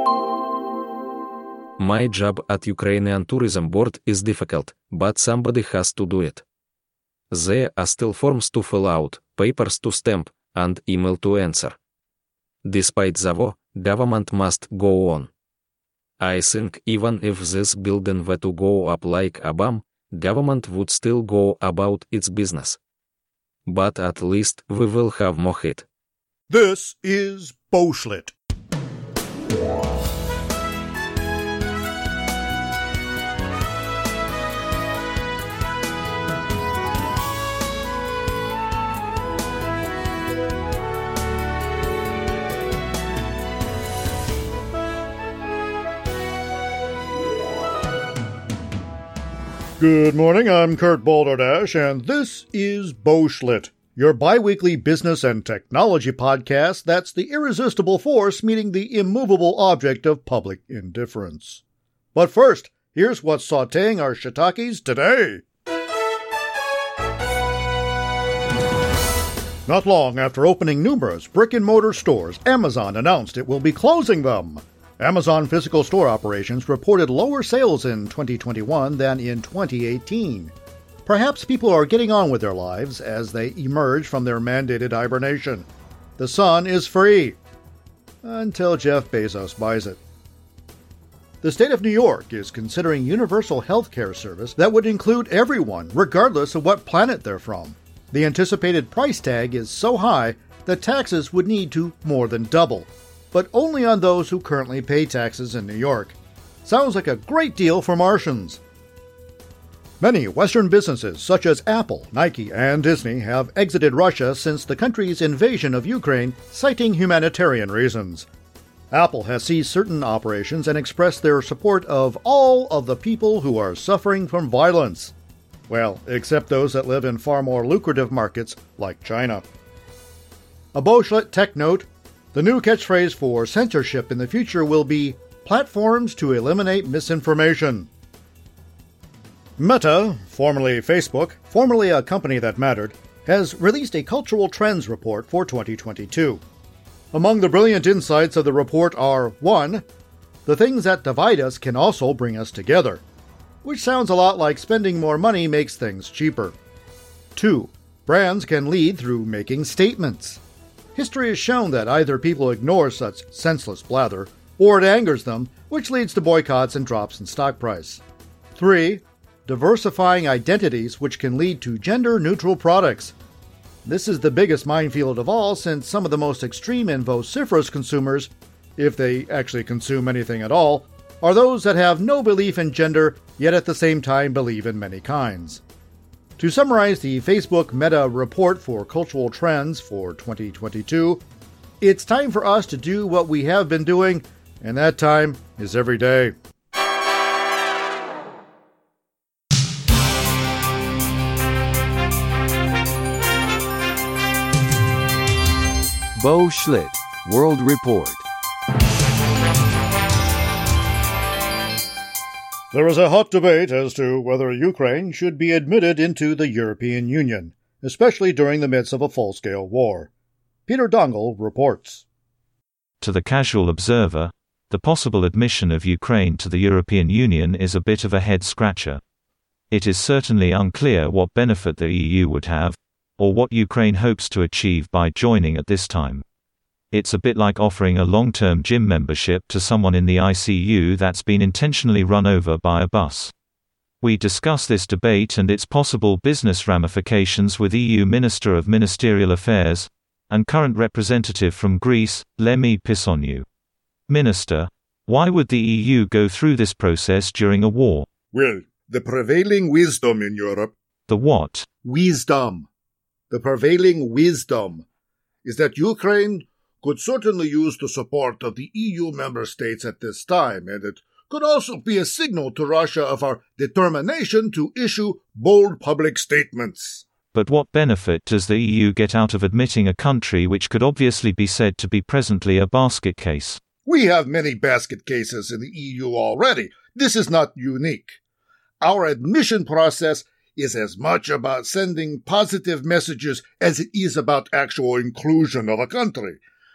My job at Ukrainian Tourism Board is difficult, but somebody has to do it. There are still forms to fill out, papers to stamp, and email to answer. Despite the war, government must go on. I think even if this building were to go up like a bomb, government would still go about its business. But at least we will have more heat. This is Boschlet. Good morning, I'm Kurt Balderdash, and this is Boschlet, your bi-weekly business and technology podcast that's the irresistible force meeting the immovable object of public indifference. But first, here's what's sautéing our shiitakes today. Not long after opening numerous brick-and-mortar stores, Amazon announced it will be closing them. Amazon physical store operations reported lower sales in 2021 than in 2018. Perhaps people are getting on with their lives as they emerge from their mandated hibernation. The sun is free. Until Jeff Bezos buys it. The state of New York is considering universal health care service that would include everyone, regardless of what planet they're from. The anticipated price tag is so high that taxes would need to more than double, but only on those who currently pay taxes in New York. Sounds like a great deal for Martians. Many Western businesses such as Apple, Nike, and Disney have exited Russia since the country's invasion of Ukraine, citing humanitarian reasons. Apple has ceased certain operations and expressed their support of all of the people who are suffering from violence. Well, except those that live in far more lucrative markets like China. A Boschlet tech note: the new catchphrase for censorship in the future will be platforms to eliminate misinformation. Meta, formerly Facebook, formerly a company that mattered, has released a cultural trends report for 2022. Among the brilliant insights of the report are 1. The things that divide us can also bring us together, which sounds a lot like spending more money makes things cheaper. 2. Brands can lead through making statements. History has shown that either people ignore such senseless blather, or it angers them, which leads to boycotts and drops in stock price. 3. Diversifying identities, which can lead to gender-neutral products. This is the biggest minefield of all, since some of the most extreme and vociferous consumers, if they actually consume anything at all, are those that have no belief in gender, yet at the same time believe in many kinds. To summarize the Facebook Meta report for cultural trends for 2022, it's time for us to do what we have been doing, and that time is every day. Boschlet World Report. There is a hot debate as to whether Ukraine should be admitted into the European Union, especially during the midst of a full-scale war. Peter Dongle reports. To the casual observer, the possible admission of Ukraine to the European Union is a bit of a head-scratcher. It is certainly unclear what benefit the EU would have, or what Ukraine hopes to achieve by joining at this time. It's a bit like offering a long-term gym membership to someone in the ICU that's been intentionally run over by a bus. We discuss this debate and its possible business ramifications with EU Minister of Ministerial Affairs and current representative from Greece, Lemi Pisoniou. Minister, why would the EU go through this process during a war? Well, the prevailing wisdom in Europe... The what? Wisdom. The prevailing wisdom is that Ukraine could certainly use the support of the EU member states at this time, and it could also be a signal to Russia of our determination to issue bold public statements. But what benefit does the EU get out of admitting a country which could obviously be said to be presently a basket case? We have many basket cases in the EU already. This is not unique. Our admission process is as much about sending positive messages as it is about actual inclusion of a country.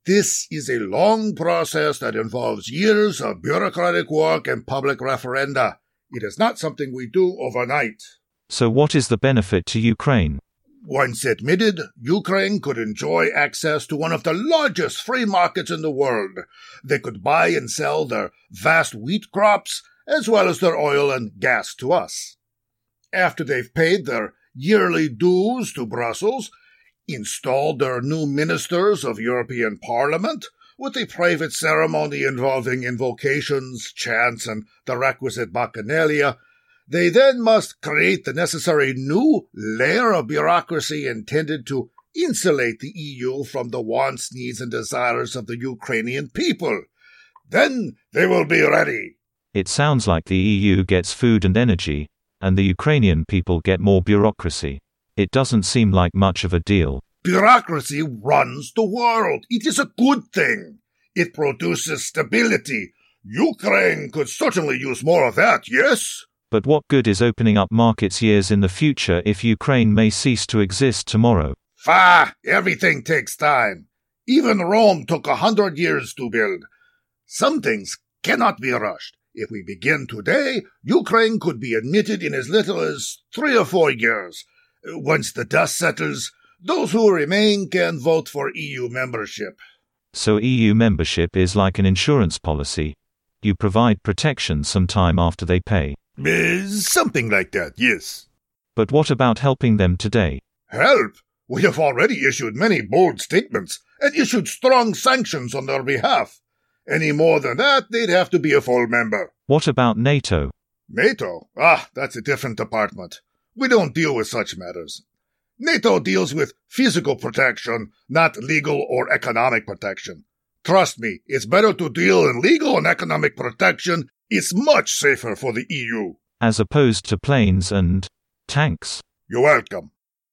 This is a long process that involves years of bureaucratic work and public referenda. It is not something we do overnight. So what is the benefit to Ukraine? Once admitted, Ukraine could enjoy access to one of the largest free markets in the world. They could buy and sell their vast wheat crops, as well as their oil and gas to us. After they've paid their yearly dues to Brussels, installed their new ministers of European Parliament, with a private ceremony involving invocations, chants, and the requisite bacchanalia, they then must create the necessary new layer of bureaucracy intended to insulate the EU from the wants, needs, and desires of the Ukrainian people. Then they will be ready. It sounds like the EU gets food and energy, and the Ukrainian people get more bureaucracy. It doesn't seem like much of a deal. Bureaucracy runs the world. It is a good thing. It produces stability. Ukraine could certainly use more of that, yes? But what good is opening up markets years in the future if Ukraine may cease to exist tomorrow? Everything takes time. Even Rome took 100 years to build. Some things cannot be rushed. If we begin today, Ukraine could be admitted in as little as 3 or 4 years. Once the dust settles, those who remain can vote for EU membership. So EU membership is like an insurance policy. You provide protection some time after they pay. Something like that, yes. But what about helping them today? Help? We have already issued many bold statements and issued strong sanctions on their behalf. Any more than that, they'd have to be a full member. What about NATO? NATO? That's a different department. We don't deal with such matters. NATO deals with physical protection, not legal or economic protection. Trust me, it's better to deal in legal and economic protection. It's much safer for the EU. As opposed to planes and tanks? You're welcome.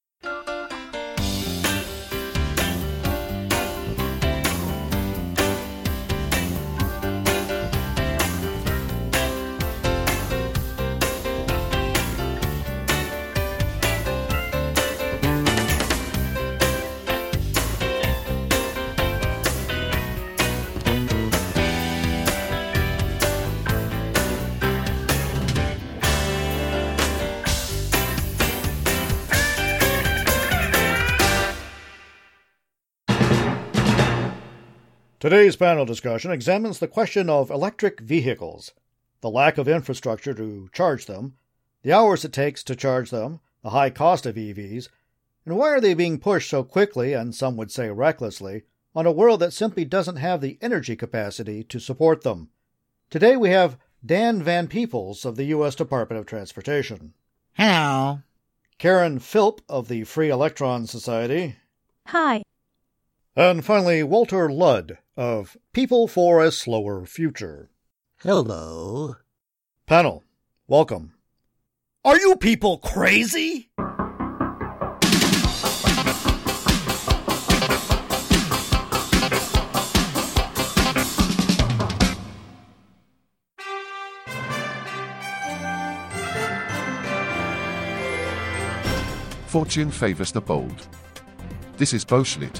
Today's panel discussion examines the question of electric vehicles, the lack of infrastructure to charge them, the hours it takes to charge them, the high cost of EVs, and why are they being pushed so quickly, and some would say recklessly, on a world that simply doesn't have the energy capacity to support them. Today we have Dan Van Peebles of the U.S. Department of Transportation. Hello. Karen Philp of the Free Electron Society. Hi. And finally, Walter Ludd of People for a Slower Future. Hello. Panel, welcome. Are you people crazy? Fortune favors the bold. This is Bo Schlitt.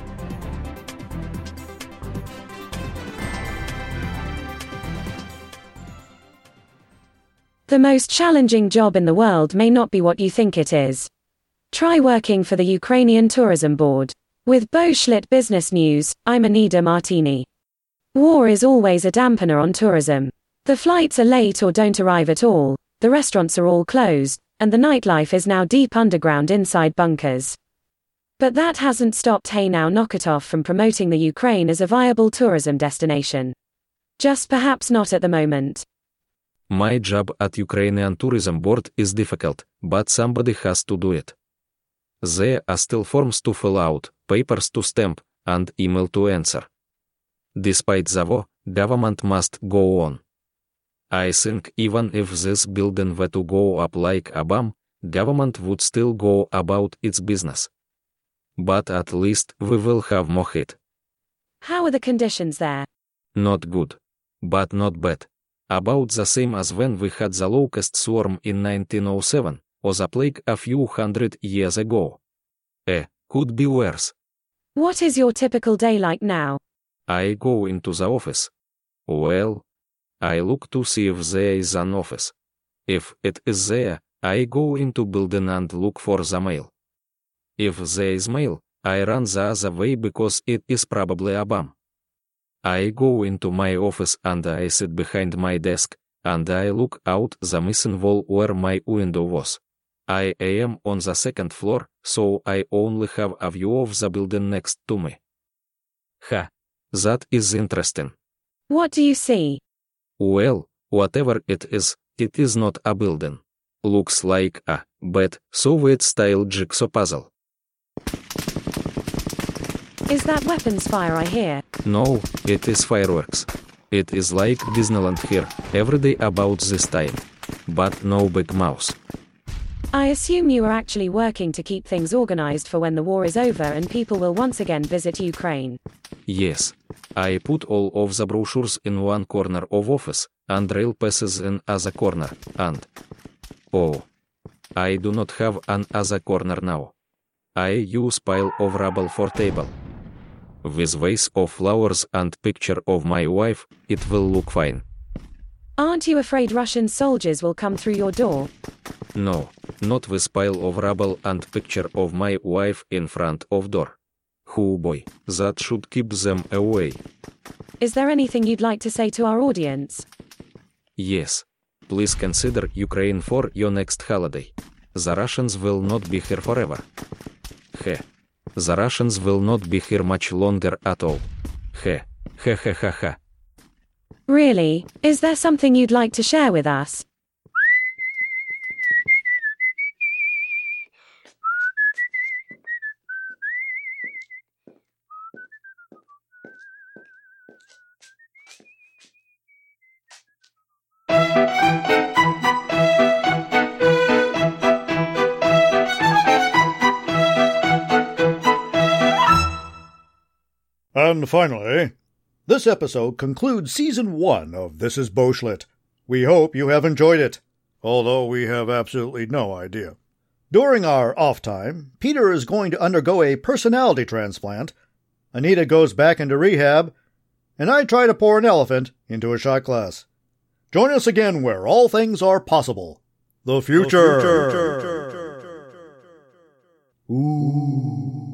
The most challenging job in the world may not be what you think it is. Try working for the Ukrainian Tourism Board. With Bo Schlitt Business News, I'm Anida Martini. War is always a dampener on tourism. The flights are late or don't arrive at all, the restaurants are all closed, and the nightlife is now deep underground inside bunkers. But that hasn't stopped Hey Now Knock It Off from promoting the Ukraine as a viable tourism destination. Just perhaps not at the moment. My job at Ukrainian Tourism Board is difficult, but somebody has to do it. There are still forms to fill out, papers to stamp, and email to answer. Despite the war, government must go on. I think even if this building were to go up like a bomb, government would still go about its business. But at least we will have more heat. How are the conditions there? Not good. But not bad. About the same as when we had the locust swarm in 1907, or the plague a few hundred years ago. Could be worse. What is your typical day like now? I go into the office. Well, I look to see if there is an office. If it is there, I go into building and look for the mail. If there is mail, I run the other way because it is probably a bomb. I go into my office and I sit behind my desk, and I look out the missing wall where my window was. I am on the second floor, so I only have a view of the building next to me. Ha! That is interesting. What do you see? Well, whatever it is not a building. Looks like a bad Soviet-style jigsaw puzzle. Is that weapons fire I hear? No, it is fireworks. It is like Disneyland here, every day about this time. But no big mouse. I assume you are actually working to keep things organized for when the war is over and people will once again visit Ukraine. Yes. I put all of the brochures in one corner of office, and rail passes in other corner, and... Oh. I do not have an other corner now. I use pile of rubble for table. With vase of flowers and picture of my wife, it will look fine. Aren't you afraid Russian soldiers will come through your door? No, not with pile of rubble and picture of my wife in front of door. Oh boy, that should keep them away. Is there anything you'd like to say to our audience? Yes. Please consider Ukraine for your next holiday. The Russians will not be here forever. Heh. The Russians will not be here much longer at all. Heh. Heh heh heh heh. Really? Is there something you'd like to share with us? And finally, this episode concludes Season 1 of This is Beauschlit. We hope you have enjoyed it, although we have absolutely no idea. During our off time, Peter is going to undergo a personality transplant, Anita goes back into rehab, and I try to pour an elephant into a shot glass. Join us again where all things are possible. The future. Ooh.